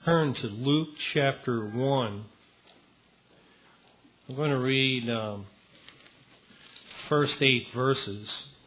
Turn to Luke chapter 1. I'm going to read first 8 verses.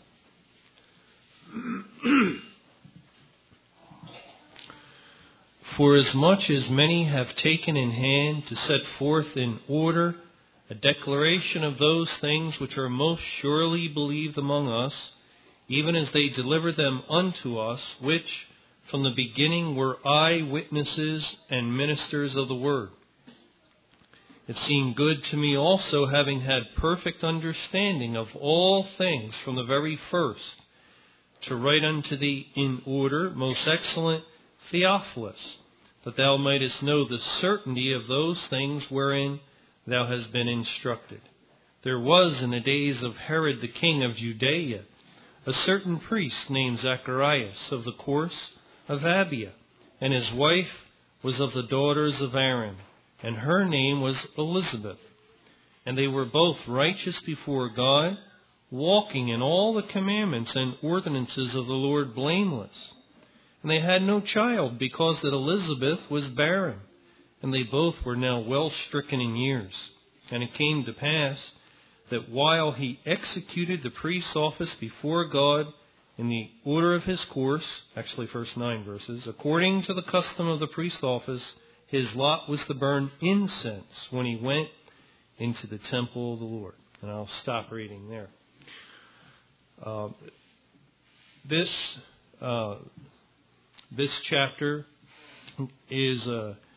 For as much as many have taken in hand to set forth in order a declaration of those things which are most surely believed among us, even as they delivered them unto us, which from the beginning were eyewitnesses and ministers of the word. It seemed good to me also, having had perfect understanding of all things from the very first, to write unto thee in order, most excellent Theophilus, that thou mightest know the certainty of those things wherein thou hast been instructed. There was in the days of Herod the king of Judea a certain priest named Zacharias of the course of Abia, and his wife was of the daughters of Aaron, and her name was Elizabeth. And they were both righteous before God, walking in all the commandments and ordinances of the Lord blameless. And they had no child, because that Elizabeth was barren, and they both were now well stricken in years. And it came to pass that while he executed the priest's office before God in the order of his course, actually first 9 verses, according to the custom of the priest's office, his lot was to burn incense when he went into the temple of the Lord. And I'll stop reading there. This chapter is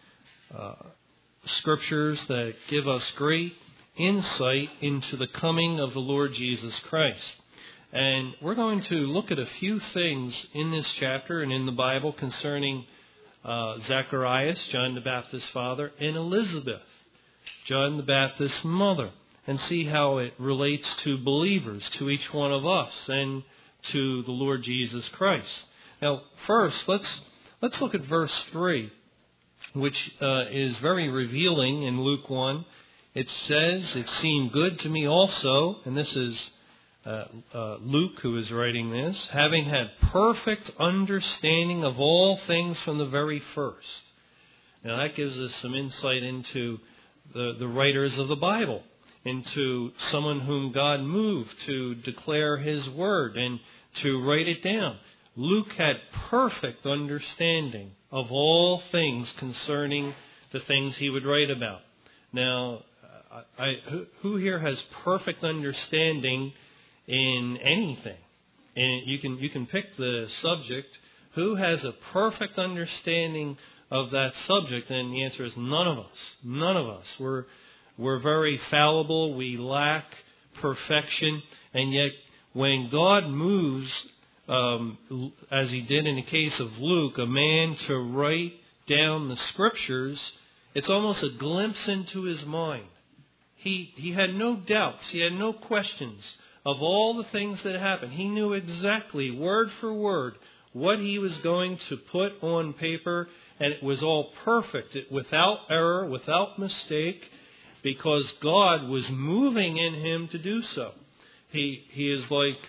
scriptures that give us great insight into the coming of the Lord Jesus Christ. And we're going to look at a few things in this chapter and in the Bible concerning Zacharias, John the Baptist's father, and Elizabeth, John the Baptist's mother, and see how it relates to believers, to each one of us, and to the Lord Jesus Christ. Now, first, let's look at verse 3, which is very revealing in Luke 1. It says, "It seemed good to me also," and this is Luke who is writing this, "having had perfect understanding of all things from the very first." Now that gives us some insight into the writers of the Bible, into someone whom God moved to declare His word and to write it down. Luke had perfect understanding of all things concerning the things he would write about. Now, who here has perfect understanding in anything? And you can pick the subject. Who has a perfect understanding of that subject? And the answer is none of us. None of us. We're very fallible. We lack perfection. And yet, when God moves, as He did in the case of Luke, a man to write down the Scriptures, it's almost a glimpse into his mind. He had no doubts. He had no questions of all the things that happened. He knew exactly, word for word, what he was going to put on paper, and it was all perfect, without error, without mistake, because God was moving in him to do so. He is like,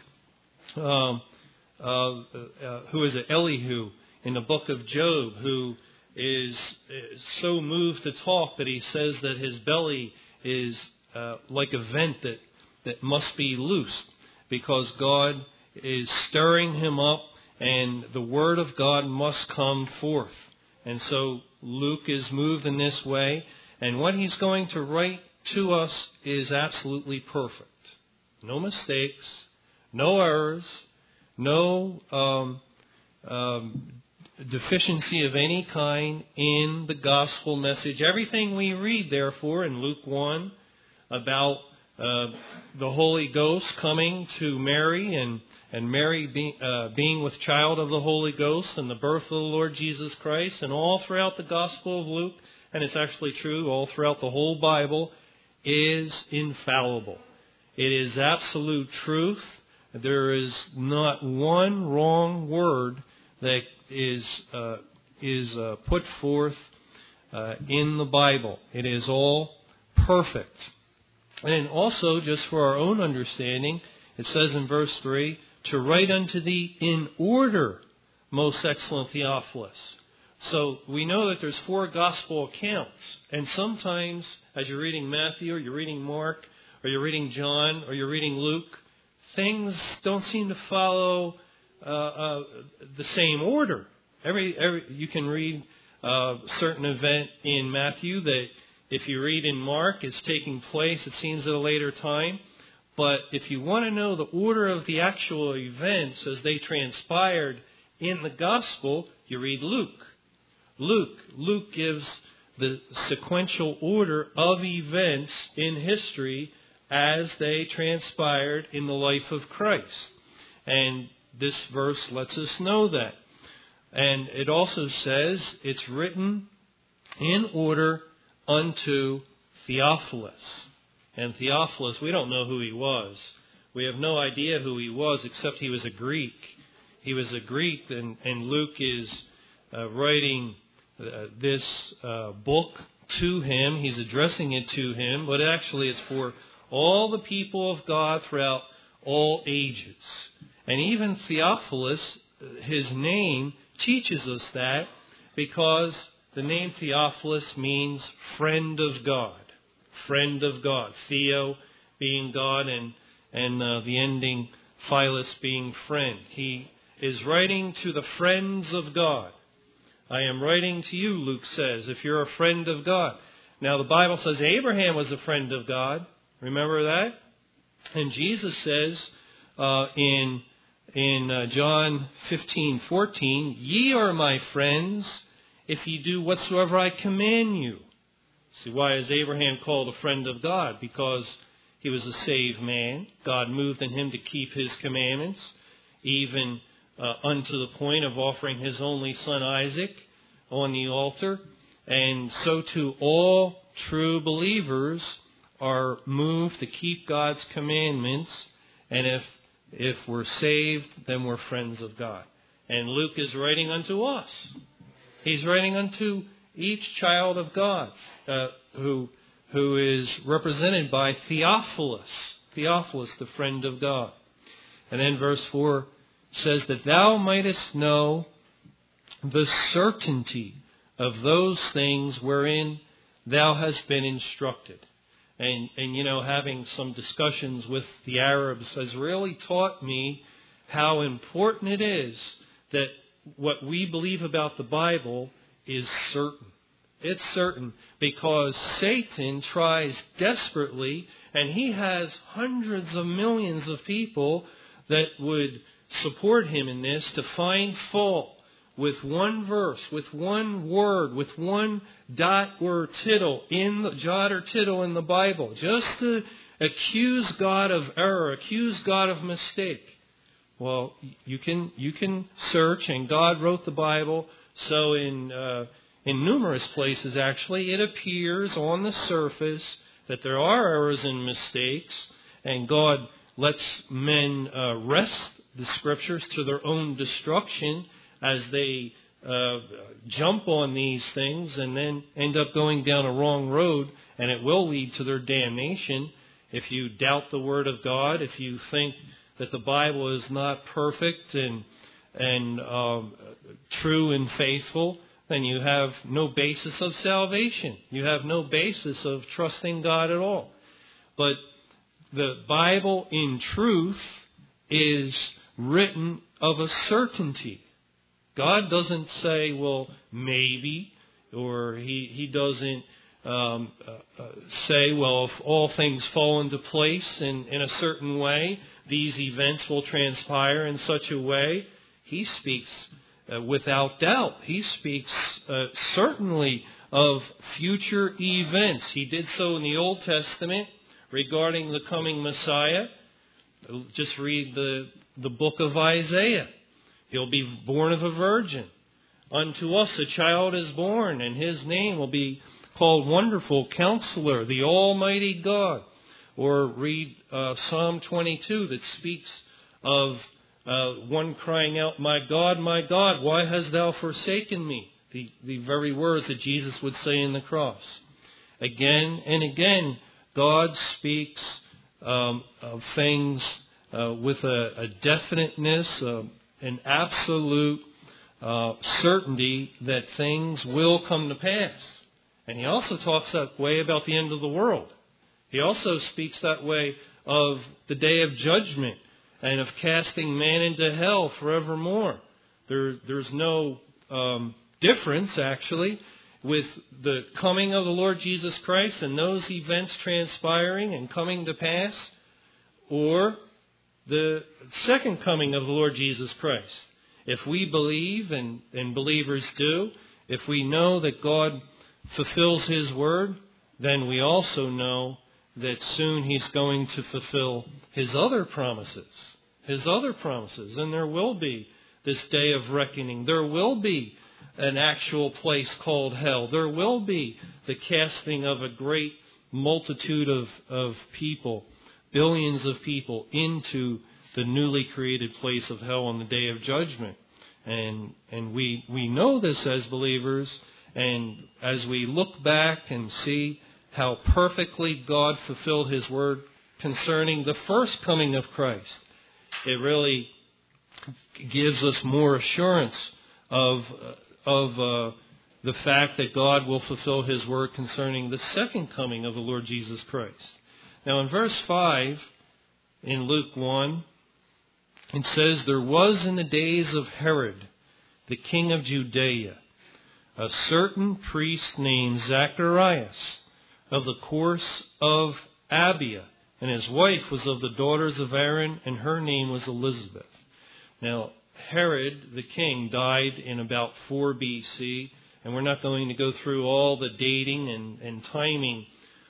who is it? Elihu in the book of Job, who is so moved to talk that he says that his belly is like a vent that must be loosed, because God is stirring him up and the word of God must come forth. And so Luke is moved in this way, and what he's going to write to us is absolutely perfect. No mistakes, no errors, no deficiency of any kind in the gospel message. Everything we read, therefore, in Luke 1 about the Holy Ghost coming to Mary and Mary being with child of the Holy Ghost and the birth of the Lord Jesus Christ, and all throughout the Gospel of Luke, and it's actually true all throughout the whole Bible, is infallible. It is absolute truth. There is not one wrong word that is put forth in the Bible. It is all perfect. And also, just for our own understanding, it says in verse 3, "To write unto thee in order, most excellent Theophilus." So we know that there's 4 gospel accounts. And sometimes as you're reading Matthew or you're reading Mark or you're reading John or you're reading Luke, things don't seem to follow the same order. You can read a certain event in Matthew that if you read in Mark, it's taking place, it seems, at a later time. But if you want to know the order of the actual events as they transpired in the gospel, you read Luke. Luke gives the sequential order of events in history as they transpired in the life of Christ. And this verse lets us know that. And it also says it's written in order unto Theophilus. And Theophilus, we don't know who he was. We have no idea who he was, except he was a Greek. He was a Greek, and Luke is writing this book to him. He's addressing it to him, but actually it's for all the people of God throughout all ages. And even Theophilus, his name teaches us that, because the name Theophilus means friend of God. Friend of God. Theo being God and the ending Philus being friend. He is writing to the friends of God. I am writing to you, Luke says, if you're a friend of God. Now the Bible says Abraham was a friend of God. Remember that? And Jesus says in John 15:14, ye are my friends if ye do whatsoever I command you. See, why is Abraham called a friend of God? Because he was a saved man. God moved in him to keep his commandments, even unto the point of offering his only son Isaac on the altar. And so too all true believers are moved to keep God's commandments. And if we're saved, then we're friends of God. And Luke is writing unto us. He's writing unto each child of God who is represented by Theophilus. Theophilus, the friend of God. And then verse 4 says that thou mightest know the certainty of those things wherein thou hast been instructed. And having some discussions with the Arabs has really taught me how important it is that what we believe about the Bible is certain. It's certain because Satan tries desperately, and he has hundreds of millions of people that would support him in this, to find fault with one verse, with one word, with one dot or tittle in the jot or tittle in the Bible, just to accuse God of error, accuse God of mistake. Well, you can search, and God wrote the Bible, so in numerous places actually it appears on the surface that there are errors and mistakes, and God lets men wrest the Scriptures to their own destruction as they jump on these things and then end up going down a wrong road, and it will lead to their damnation. If you doubt the Word of God, if you think that the Bible is not perfect and true and faithful, then you have no basis of salvation. You have no basis of trusting God at all. But the Bible in truth is written of a certainty. God doesn't say, well, maybe, or He doesn't say, well, if all things fall into place in a certain way, these events will transpire in such a way. He speaks without doubt. He speaks certainly of future events. He did so in the Old Testament regarding the coming Messiah. Just read the book of Isaiah. He'll be born of a virgin. Unto us a child is born, and his name will be called Wonderful Counselor, the Almighty God. Or read Psalm 22 that speaks of one crying out, my God, why hast thou forsaken me? The very words that Jesus would say in the cross. Again and again, God speaks of things with a definiteness, an absolute certainty that things will come to pass. And he also talks that way about the end of the world. He also speaks that way of the day of judgment and of casting man into hell forevermore. There's no difference, actually, with the coming of the Lord Jesus Christ and those events transpiring and coming to pass, or the second coming of the Lord Jesus Christ. If we believe, and believers do, if we know that God fulfills His word, then we also know that soon He's going to fulfill His other promises. His other promises. And there will be this day of reckoning. There will be an actual place called hell. There will be the casting of a great multitude of people, billions of people, into the newly created place of hell on the day of judgment. And we know this as believers, and as we look back and see how perfectly God fulfilled His word concerning the first coming of Christ, it really gives us more assurance of the fact that God will fulfill His word concerning the second coming of the Lord Jesus Christ. Now in verse 5 in Luke 1, it says, "There was in the days of Herod, the king of Judea, a certain priest named Zacharias, of the course of Abia, and his wife was of the daughters of Aaron, and her name was Elizabeth." Now, Herod, the king, died in about 4 BC, and we're not going to go through all the dating and timing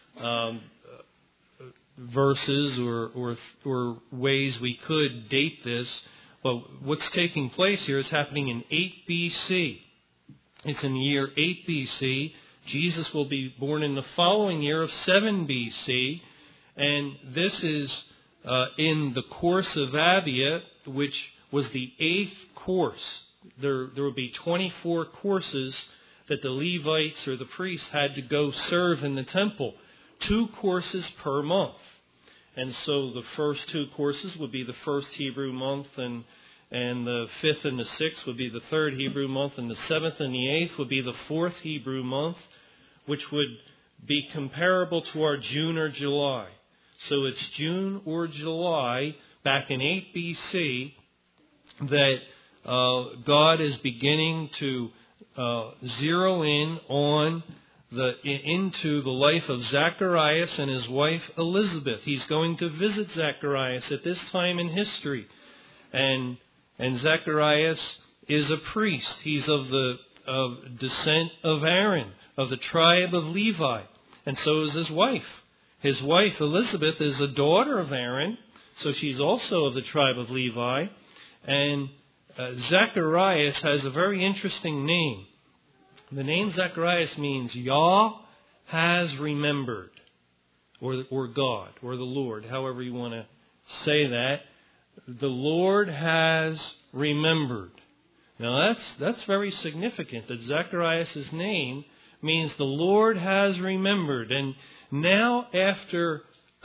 verses or ways we could date this, but what's taking place here is happening in 8 BC. It's in the year 8 BC. Jesus will be born in the following year of 7 BC, and this is in the course of Abia, which was the 8th course. There will be 24 courses that the Levites or the priests had to go serve in the temple. 2 courses per month. And so the first 2 courses would be the first Hebrew month, and the 5th and the 6th would be the 3rd Hebrew month, and the 7th and the 8th would be the 4th Hebrew month, which would be comparable to our June or July. So it's June or July, back in 8 BC, that God is beginning to zero in on into the life of Zacharias and his wife Elizabeth. He's going to visit Zacharias at this time in history. And Zacharias is a priest. He's of the descent of Aaron, of the tribe of Levi. And so is his wife. His wife Elizabeth is a daughter of Aaron, so she's also of the tribe of Levi. And Zacharias has a very interesting name. The name Zacharias means Yah has remembered, or God, or the Lord, however you want to say that. The Lord has remembered. Now that's very significant, that Zacharias' name means the Lord has remembered. And now, after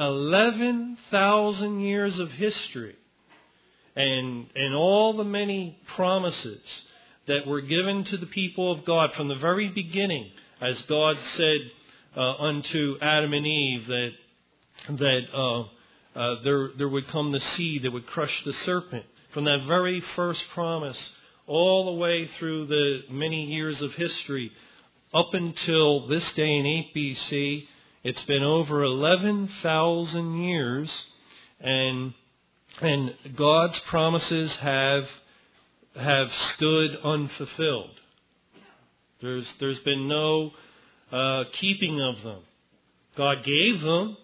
11,000 years of history, and all the many promises that were given to the people of God from the very beginning, as God said unto Adam and Eve that there would come the seed that would crush the serpent. From that very first promise, all the way through the many years of history, up until this day in 8 BC, it's been over 11,000 years, and God's promises have stood unfulfilled. There's been no keeping of them. God gave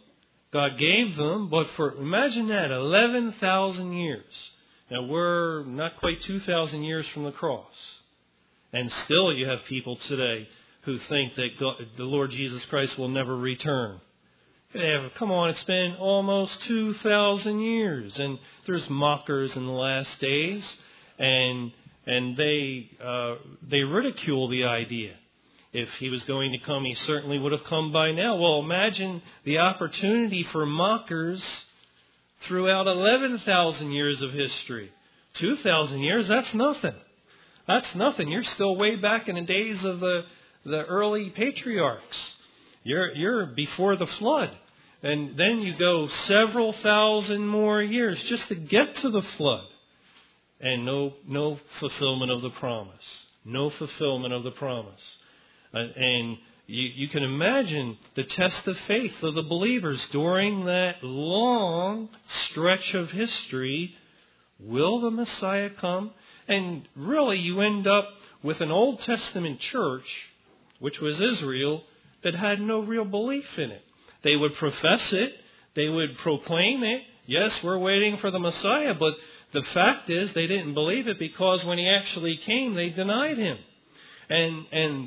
them, but imagine that, 11,000 years. Now we're not quite 2,000 years from the cross, and still you have people today who think that the Lord Jesus Christ will never return. Come on, it's been almost 2,000 years, and there's mockers in the last days, and they ridicule the idea. If he was going to come, he certainly would have come by now. Well, imagine the opportunity for mockers throughout 11,000 years of history. 2,000 years, that's nothing. That's nothing. You're still way back in the days of the early patriarchs. You're before the flood. And then you go several thousand more years just to get to the flood. And no fulfillment of the promise. No fulfillment of the promise. And you can imagine the test of faith of the believers during that long stretch of history. Will the Messiah come? And really you end up with an Old Testament church, which was Israel, that had no real belief in it. They would profess it. They would proclaim it. Yes, we're waiting for the Messiah, but the fact is they didn't believe it because when he actually came, they denied him. And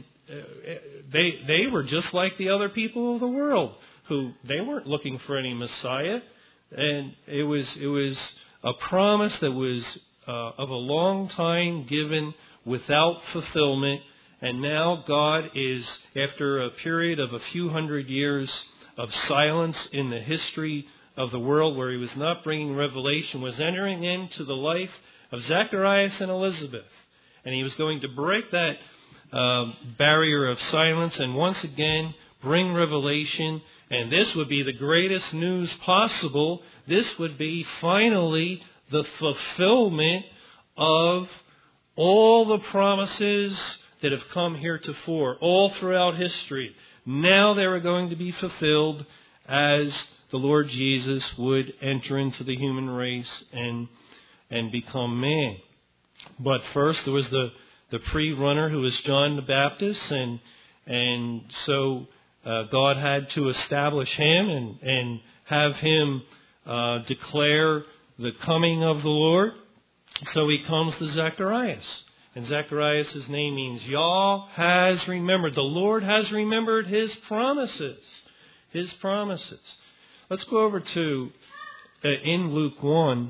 they were just like the other people of the world, who they weren't looking for any Messiah. And it was a promise that was of a long time given without fulfillment. And now God is, after a period of a few hundred years of silence in the history of the world where he was not bringing revelation, was entering into the life of Zacharias and Elizabeth. And he was going to break that barrier of silence and once again bring revelation. And this would be the greatest news possible. This would be finally the fulfillment of all the promises that have come heretofore, all throughout history. Now they were going to be fulfilled as the Lord Jesus would enter into the human race and become man. But first there was the pre-runner who was John the Baptist, and so God had to establish him and have him declare the coming of the Lord. So he comes to Zacharias. And Zacharias' name means Yah has remembered. The Lord has remembered his promises. His promises. Let's go over to, in Luke 1,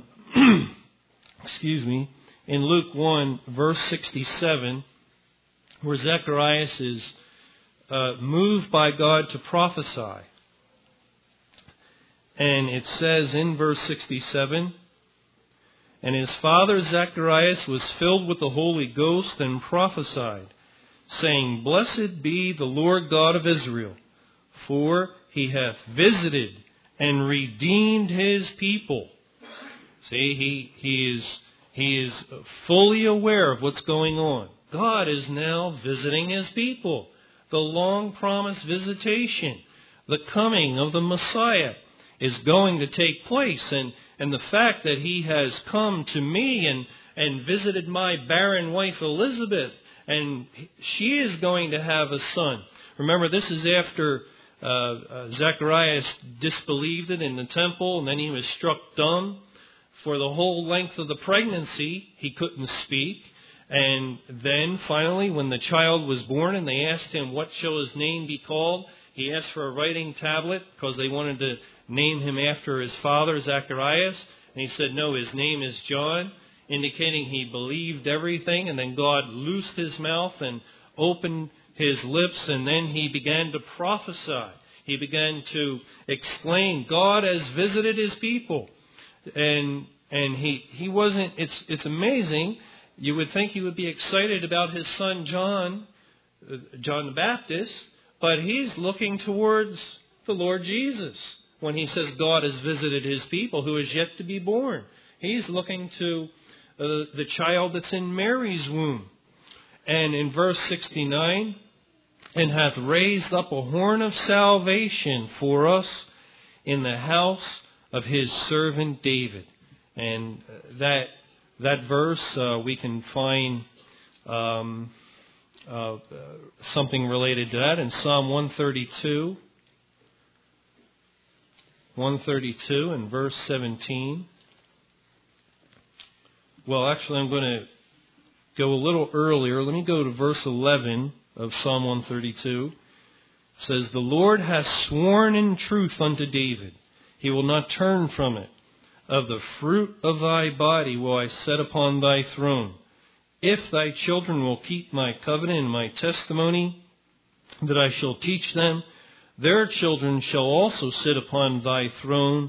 in Luke 1, verse 67, where Zacharias is moved by God to prophesy. And it says in verse 67, "And his father Zacharias was filled with the Holy Ghost and prophesied, saying, Blessed be the Lord God of Israel, for he hath visited and redeemed his people." See, he is fully aware of what's going on. God is now visiting his people. The long-promised visitation, the coming of the Messiah, is going to take place. And the fact that he has come to me and visited my barren wife Elizabeth, and she is going to have a son. Remember, this is after Zacharias disbelieved it in the temple, and then he was struck dumb. For the whole length of the pregnancy, he couldn't speak. And then finally, when the child was born and they asked him, what shall his name be called? He asked for a writing tablet because they wanted to name him after his father, Zacharias. And he said, no, his name is John, indicating he believed everything. And then God loosed his mouth and opened his lips, and then he began to prophesy. He began to explain God has visited his people. And he wasn't, it's amazing. You would think he would be excited about his son John the Baptist, but he's looking towards the Lord Jesus when he says God has visited his people who is yet to be born. He's looking to the child that's in Mary's womb. And in verse 69, "And hath raised up a horn of salvation for us in the house of his servant David." And that verse, we can find something related to that in Psalm 132. 132 and verse 17. Well, actually, I'm going to go a little earlier. Let me go to verse 11 of Psalm 132. It says, "The Lord hath sworn in truth unto David. He will not turn from it. Of the fruit of thy body will I set upon thy throne. If thy children will keep my covenant and my testimony that I shall teach them, their children shall also sit upon thy throne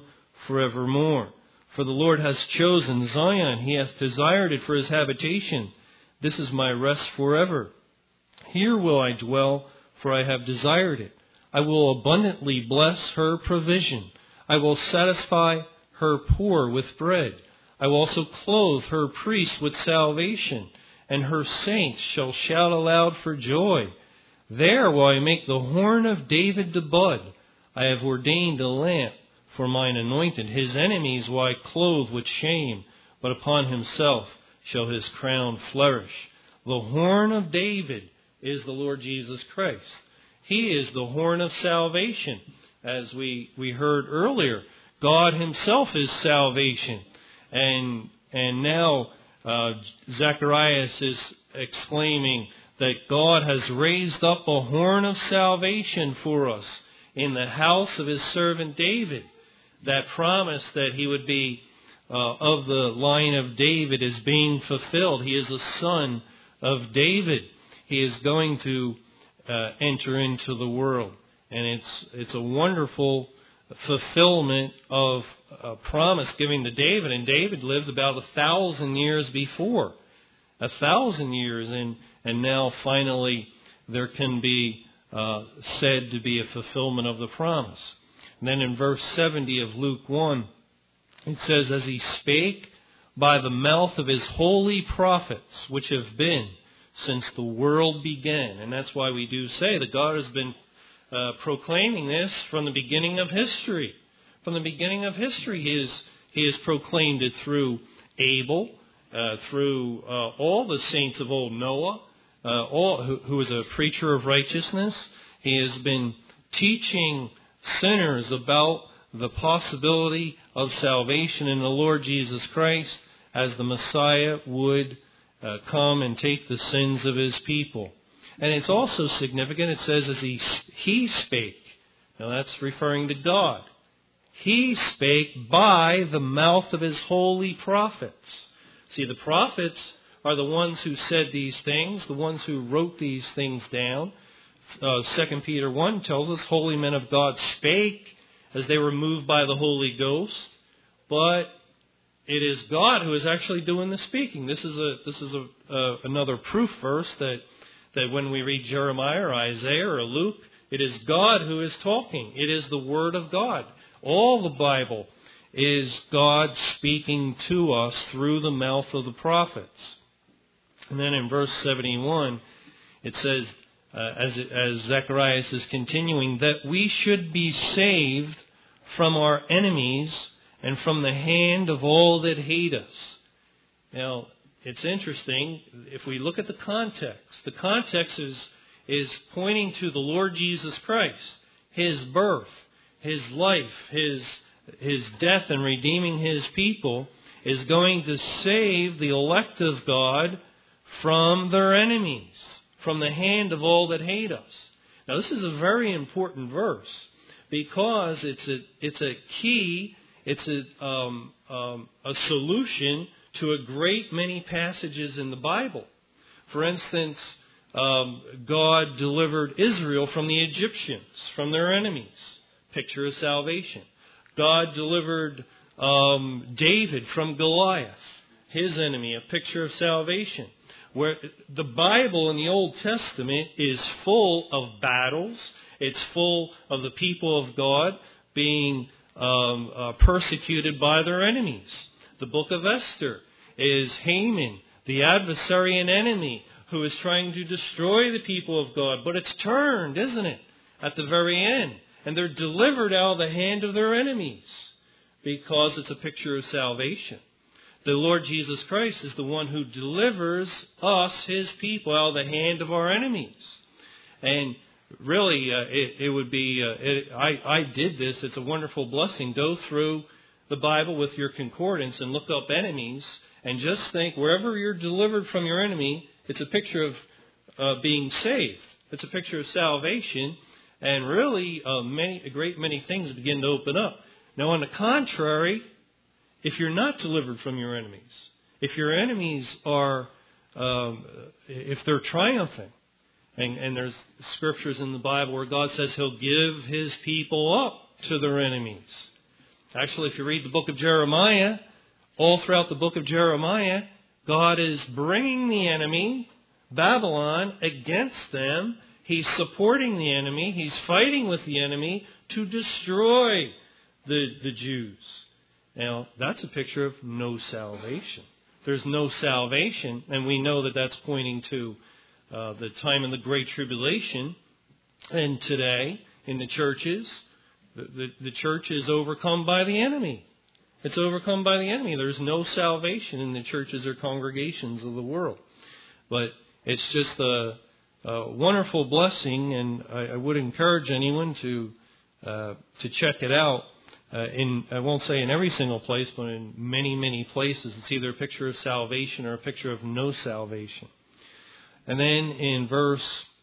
forevermore. For the Lord has chosen Zion, he hath desired it for his habitation. This is my rest forever. Here will I dwell, for I have desired it. I will abundantly bless her provision. I will satisfy her poor with bread. I will also clothe her priests with salvation, and her saints shall shout aloud for joy. There will I make the horn of David to bud. I have ordained a lamp for mine anointed. His enemies will I clothe with shame, but upon himself shall his crown flourish. The horn of David is the Lord Jesus Christ. He is the horn of salvation. As we heard earlier, God himself is salvation. And now Zacharias is exclaiming that God has raised up a horn of salvation for us in the house of his servant David. That promise that he would be of the line of David is being fulfilled. He is a son of David. He is going to enter into the world. And it's a wonderful fulfillment of a promise given to David. And David lived about 1,000 years before. 1,000 years. And now finally there can be said to be a fulfillment of the promise. And then in verse 70 of Luke 1, it says, as he spake by the mouth of his holy prophets, which have been since the world began. And that's why we do say that God has been proclaiming this from the beginning of history. From the beginning of history, he has proclaimed it through Abel, through all the saints of old, Noah, who was a preacher of righteousness. He has been teaching sinners about the possibility of salvation in the Lord Jesus Christ as the Messiah would come and take the sins of his people. And it's also significant, it says, as he spake. Now that's referring to God. He spake by the mouth of his holy prophets. See, the prophets are the ones who said these things, the ones who wrote these things down. 2 Peter 1 tells us, holy men of God spake as they were moved by the Holy Ghost. But it is God who is actually doing the speaking. This is another proof verse that when we read Jeremiah or Isaiah or Luke, it is God who is talking. It is the Word of God. All the Bible is God speaking to us through the mouth of the prophets. And then in verse 71, it says, as Zacharias is continuing, that we should be saved from our enemies and from the hand of all that hate us. Now, it's interesting, if we look at the context is pointing to the Lord Jesus Christ, his birth, his life, his death and redeeming his people is going to save the elect of God from their enemies, from the hand of all that hate us. Now, this is a very important verse because it's a key, it's a solution to a great many passages in the Bible. For instance, God delivered Israel from the Egyptians, from their enemies. Picture of salvation. God delivered David from Goliath, his enemy, a picture of salvation. Where the Bible in the Old Testament is full of battles. It's full of the people of God being persecuted by their enemies. The book of Esther is Haman, the adversary and enemy, who is trying to destroy the people of God. But it's turned, isn't it, at the very end. And they're delivered out of the hand of their enemies because it's a picture of salvation. The Lord Jesus Christ is the one who delivers us, his people, out of the hand of our enemies. And really, it would be, I did this, it's a wonderful blessing. Go through the Bible with your concordance and look up enemies and just think wherever you're delivered from your enemy, it's a picture of being saved. It's a picture of salvation. And really, a great many things begin to open up. Now, on the contrary, if you're not delivered from your enemies, if your enemies are, if they're triumphing, and there's scriptures in the Bible where God says he'll give his people up to their enemies. Actually, if you read the book of Jeremiah, all throughout the book of Jeremiah, God is bringing the enemy, Babylon, against them. He's supporting the enemy. He's fighting with the enemy to destroy the Jews. Now, that's a picture of no salvation. There's no salvation, and we know that that's pointing to the time of the Great Tribulation. And today, in the churches, the church is overcome by the enemy. It's overcome by the enemy. There's no salvation in the churches or congregations of the world. But it's just a wonderful blessing, and I would encourage anyone to check it out. I won't say in every single place, but in many, many places. It's either a picture of salvation or a picture of no salvation. And then in verse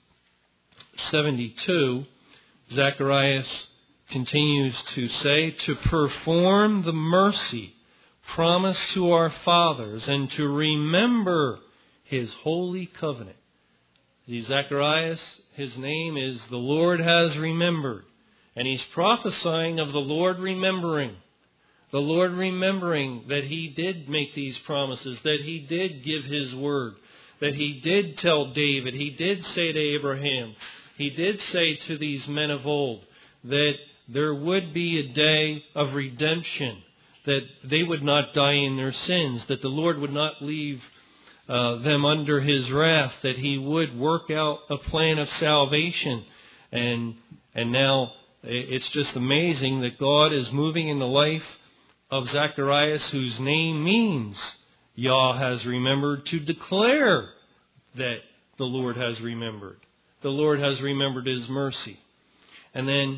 72, Zacharias continues to say, to perform the mercy promised to our fathers and to remember His holy covenant. Zacharias, his name is the Lord has remembered. And he's prophesying of the Lord remembering. The Lord remembering that He did make these promises, that He did give His word, that He did tell David, He did say to Abraham, He did say to these men of old that there would be a day of redemption, that they would not die in their sins, that the Lord would not leave them under His wrath, that He would work out a plan of salvation. And now it's just amazing that God is moving in the life of Zacharias, whose name means Yah has remembered, to declare that the Lord has remembered. The Lord has remembered His mercy. And then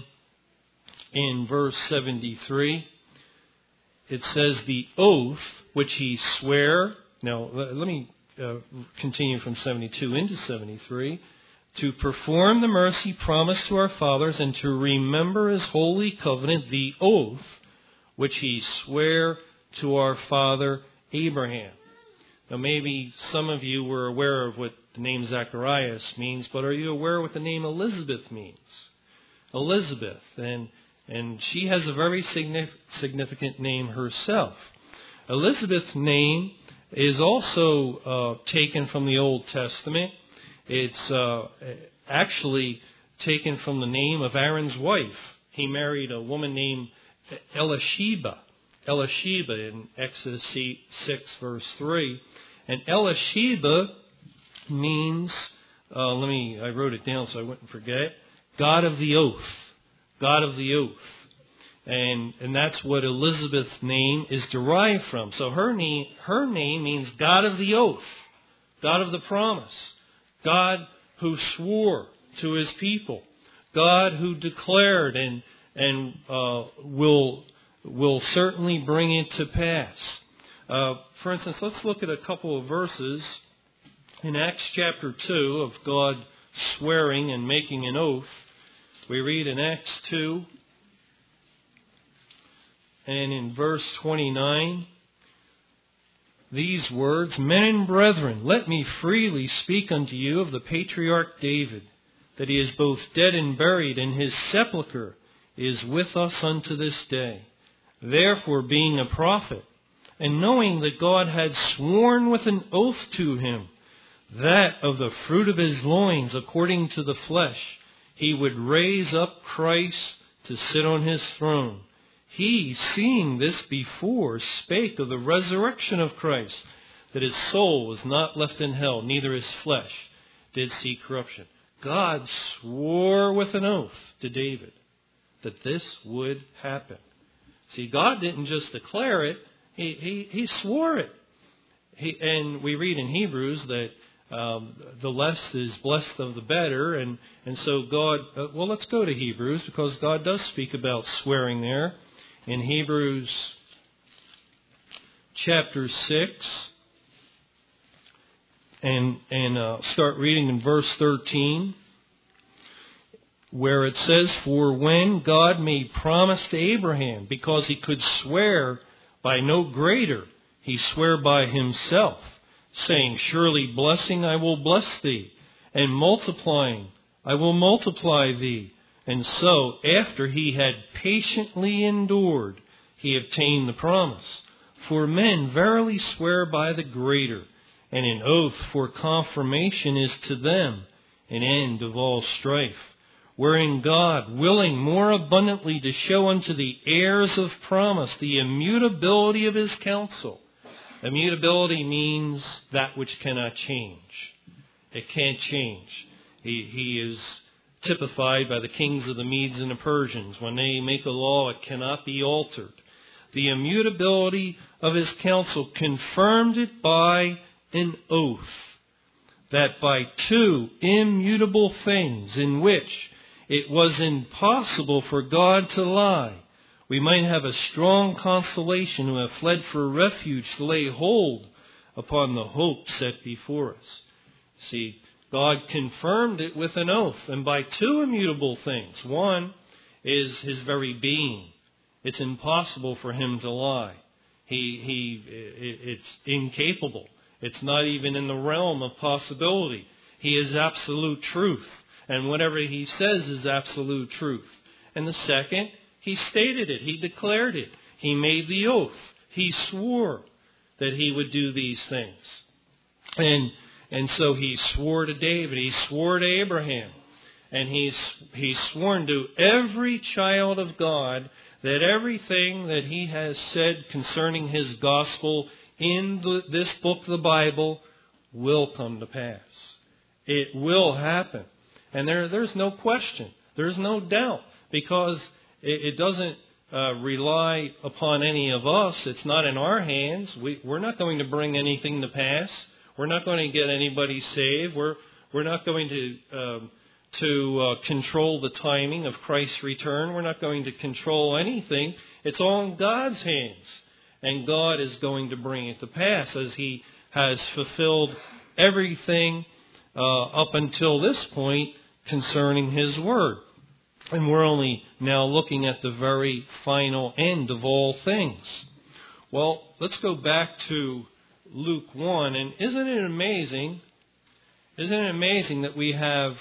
in verse 73, it says, the oath which He sware. Now, let me continue from 72 into 73. To perform the mercy promised to our fathers and to remember His holy covenant, the oath which He sware to our father Abraham. Now, maybe some of you were aware of what the name Zacharias means, but are you aware what the name Elizabeth means? Elizabeth, and she has a very significant name herself. Elizabeth's name is also taken from the Old Testament. It's actually taken from the name of Aaron's wife. He married a woman named Elisheba in Exodus 6, verse 3. And Elisheba means, I wrote it down so I wouldn't forget, God of the oath. God of the oath. And that's what Elizabeth's name is derived from. So her name means God of the oath, God of the promise, God who swore to His people, God who declared and will certainly bring it to pass. For instance, let's look at a couple of verses in Acts chapter 2 of God swearing and making an oath. We read in Acts 2 and in verse 29, these words, men and brethren, let me freely speak unto you of the patriarch David, that he is both dead and buried, and his sepulchre is with us unto this day. Therefore, being a prophet, and knowing that God had sworn with an oath to him, that of the fruit of his loins, according to the flesh, He would raise up Christ to sit on His throne. He, seeing this before, spake of the resurrection of Christ, that His soul was not left in hell, neither His flesh did see corruption. God swore with an oath to David that this would happen. See, God didn't just declare it, He swore it. And we read in Hebrews that the less is blessed of the better. And so God, let's go to Hebrews, because God does speak about swearing there. In Hebrews chapter 6, and start reading in verse 13, where it says, for when God made promise to Abraham, because he could swear by no greater, he sware by himself, saying, surely blessing I will bless thee, and multiplying I will multiply thee. And so, after he had patiently endured, he obtained the promise. For men verily swear by the greater, and an oath for confirmation is to them an end of all strife, wherein God, willing more abundantly to show unto the heirs of promise the immutability of his counsel. Immutability means that which cannot change. It can't change. He is typified by the kings of the Medes and the Persians. When they make a law, it cannot be altered. The immutability of his counsel confirmed it by an oath, that by two immutable things in which it was impossible for God to lie, we might have a strong consolation who have fled for refuge to lay hold upon the hope set before us. See, God confirmed it with an oath, and by two immutable things. One is his very being. It's impossible for him to lie. It's incapable. It's not even in the realm of possibility. He is absolute truth, and whatever he says is absolute truth. And the second, he stated it. He declared it. He made the oath. He swore that he would do these things. And so he swore to David. He swore to Abraham. And he's sworn to every child of God that everything that he has said concerning his gospel in this book, the Bible, will come to pass. It will happen. And there's no question. There's no doubt. Because it doesn't rely upon any of us. It's not in our hands. We're not going to bring anything to pass. We're not going to get anybody saved. We're not going to control the timing of Christ's return. We're not going to control anything. It's all in God's hands. And God is going to bring it to pass as he has fulfilled everything up until this point concerning his word. And we're only now looking at the very final end of all things. Well, let's go back to Luke 1. And isn't it amazing that we have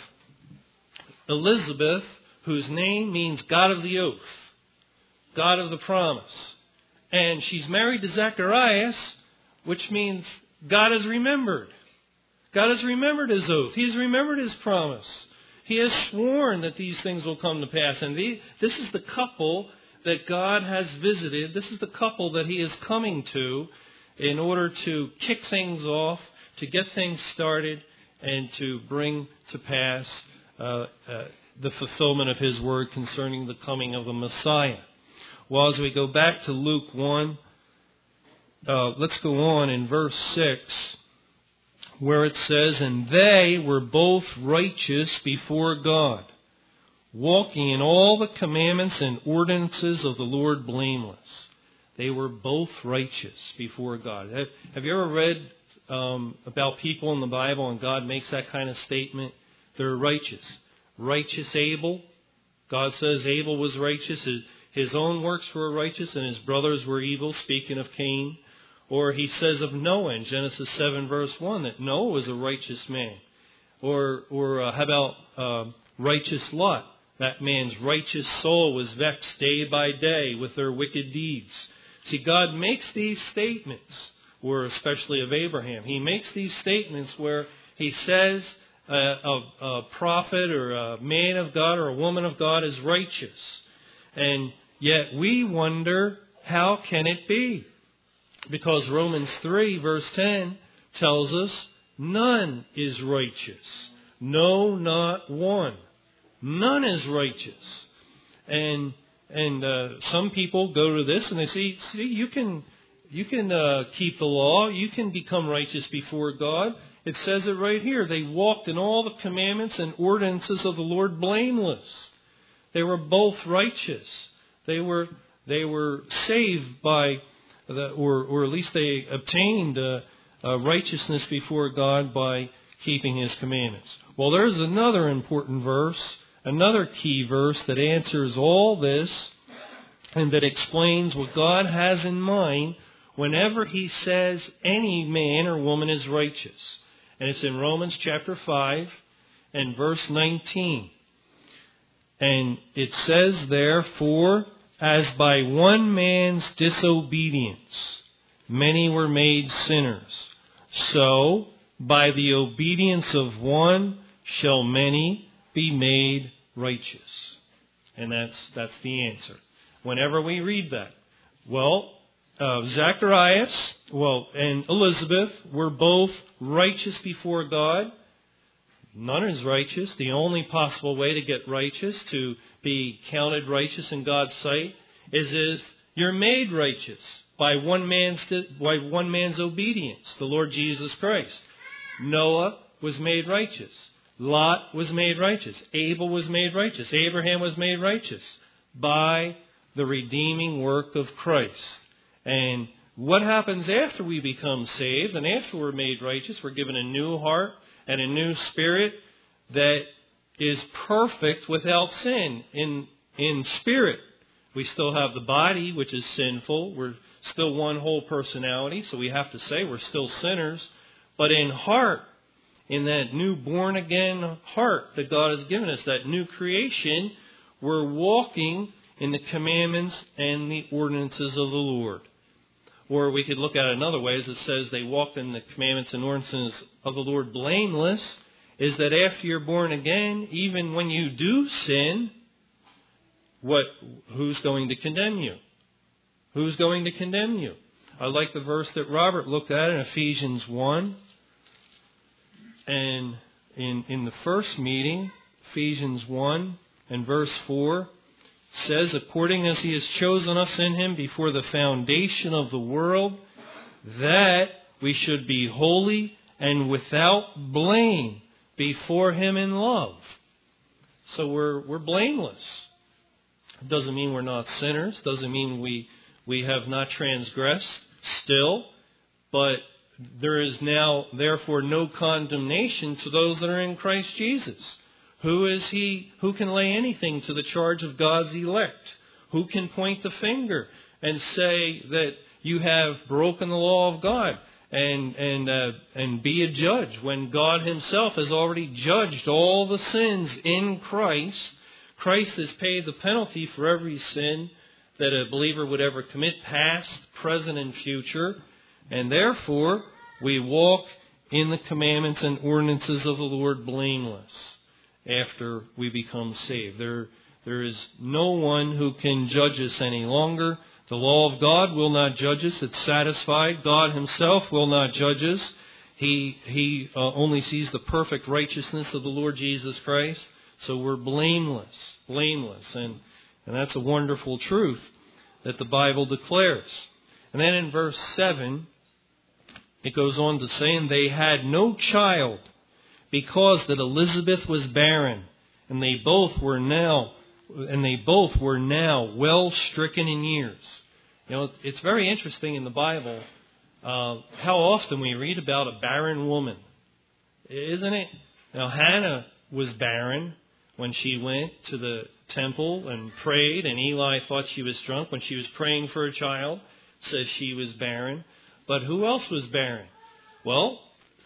Elizabeth, whose name means God of the oath, God of the promise. And she's married to Zacharias, which means God has remembered. God has remembered his oath. He's remembered his promise. He has sworn that these things will come to pass. And this is the couple that God has visited. This is the couple that he is coming to in order to kick things off, to get things started, and to bring to pass the fulfillment of his word concerning the coming of the Messiah. Well, as we go back to Luke 1, let's go on in verse 6, where it says, "And they were both righteous before God, walking in all the commandments and ordinances of the Lord blameless." They were both righteous before God. Have you ever read about people in the Bible and God makes that kind of statement? They're righteous. Righteous Abel. God says Abel was righteous. His own works were righteous and his brothers were evil, speaking of Cain. Or he says of Noah in Genesis 7 verse 1 that Noah was a righteous man. Or how about righteous Lot? That man's righteous soul was vexed day by day with their wicked deeds. See, God makes these statements, or especially of Abraham. He makes these statements where he says a prophet or a man of God or a woman of God is righteous. And yet we wonder, how can it be? Because Romans 3 verse 10 tells us none is righteous. No, not one. None is righteous. And some people go to this and they say, see, you can keep the law. You can become righteous before God. It says it right here. They walked in all the commandments and ordinances of the Lord blameless. They were both righteous. They were saved by, or at least they obtained righteousness before God by keeping his commandments. Well, there's another important verse, another key verse that answers all this and that explains what God has in mind whenever he says any man or woman is righteous. And it's in Romans chapter 5 and verse 19. And it says, "Therefore, as by one man's disobedience many were made sinners, So, by the obedience of one shall many be made righteous. And that's the answer. Whenever we read that. Well, Zacharias, and Elizabeth were both righteous before God. None is righteous. The only possible way to get righteous, to be counted righteous in God's sight, is if you're made righteous by one man's obedience, the Lord Jesus Christ. Noah was made righteous. Lot was made righteous. Abel was made righteous. Abraham was made righteous by the redeeming work of Christ. And what happens after we become saved and after we're made righteous? We're given a new heart and a new spirit that is perfect without sin in spirit. We still have the body, which is sinful. We're still one whole personality, so we have to say we're still sinners. But in heart, in that new born-again heart that God has given us, that new creation, we're walking in the commandments and the ordinances of the Lord. Or we could look at it another way, as it says they walked in the commandments and ordinances of the Lord blameless, is that after you're born again, even when you do sin, who's going to condemn you? Who's going to condemn you? I like the verse that Robert looked at in Ephesians 1. And in the first meeting, Ephesians 1 and verse 4, says, according as He has chosen us in Him before the foundation of the world, that we should be holy and without blame before Him in love. So we're blameless. It doesn't mean we're not sinners. Doesn't mean we have not transgressed still. But there is now, therefore, no condemnation to those that are in Christ Jesus. Who is he? Who can lay anything to the charge of God's elect? Who can point the finger and say that you have broken the law of God and be a judge when God Himself has already judged all the sins in Christ? Christ has paid the penalty for every sin that a believer would ever commit, past, present, and future. And therefore, we walk in the commandments and ordinances of the Lord blameless after we become saved. There is no one who can judge us any longer. The law of God will not judge us. It's satisfied. God Himself will not judge us. He only sees the perfect righteousness of the Lord Jesus Christ. So we're blameless. And that's a wonderful truth that the Bible declares. And then in verse 7, it goes on to say, and they had no child, because that Elizabeth was barren, and they both were now well stricken in years. You know, it's very interesting in the Bible how often we read about a barren woman, isn't it? Now Hannah was barren when she went to the temple and prayed, and Eli thought she was drunk when she was praying for a child. Says she was barren. But who else was barren? Well,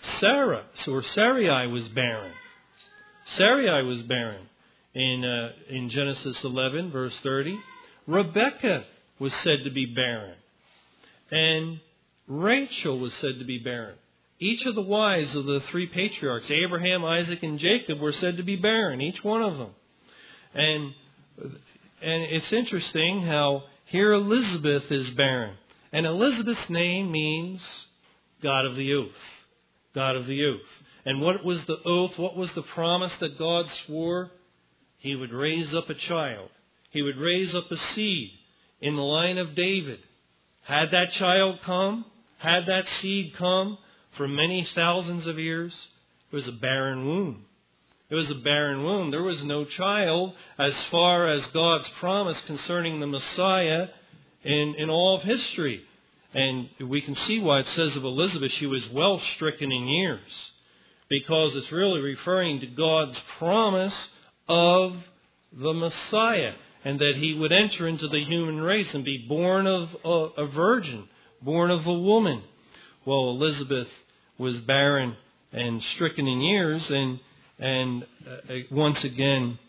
Sarai was barren. Sarai was barren. In Genesis 11, verse 30, Rebekah was said to be barren. And Rachel was said to be barren. Each of the wives of the three patriarchs, Abraham, Isaac, and Jacob, were said to be barren, each one of them. And it's interesting how here Elizabeth is barren. And Elizabeth's name means God of the oath. God of the oath. And what was the oath? What was the promise that God swore? He would raise up a child. He would raise up a seed in the line of David. Had that child come, had that seed come for many thousands of years, it was a barren womb. It was a barren womb. There was no child as far as God's promise concerning the Messiah in all of history. And we can see why it says of Elizabeth she was well stricken in years, because it's really referring to God's promise of the Messiah, and that He would enter into the human race and be born of a virgin, born of a woman. Well, Elizabeth was barren and stricken in years, and once again,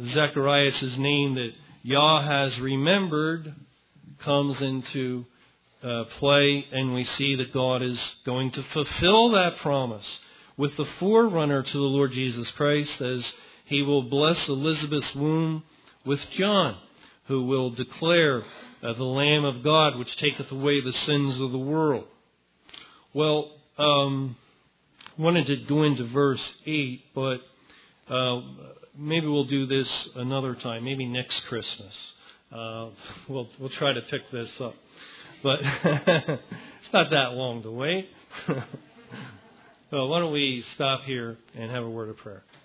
Zacharias' name that Yah has remembered comes into play, and we see that God is going to fulfill that promise with the forerunner to the Lord Jesus Christ, as He will bless Elizabeth's womb with John, who will declare the Lamb of God, which taketh away the sins of the world. Well, wanted to go into verse 8, but maybe we'll do this another time, maybe next Christmas. We'll try to pick this up. But it's not that long to wait. Well, why don't we stop here and have a word of prayer.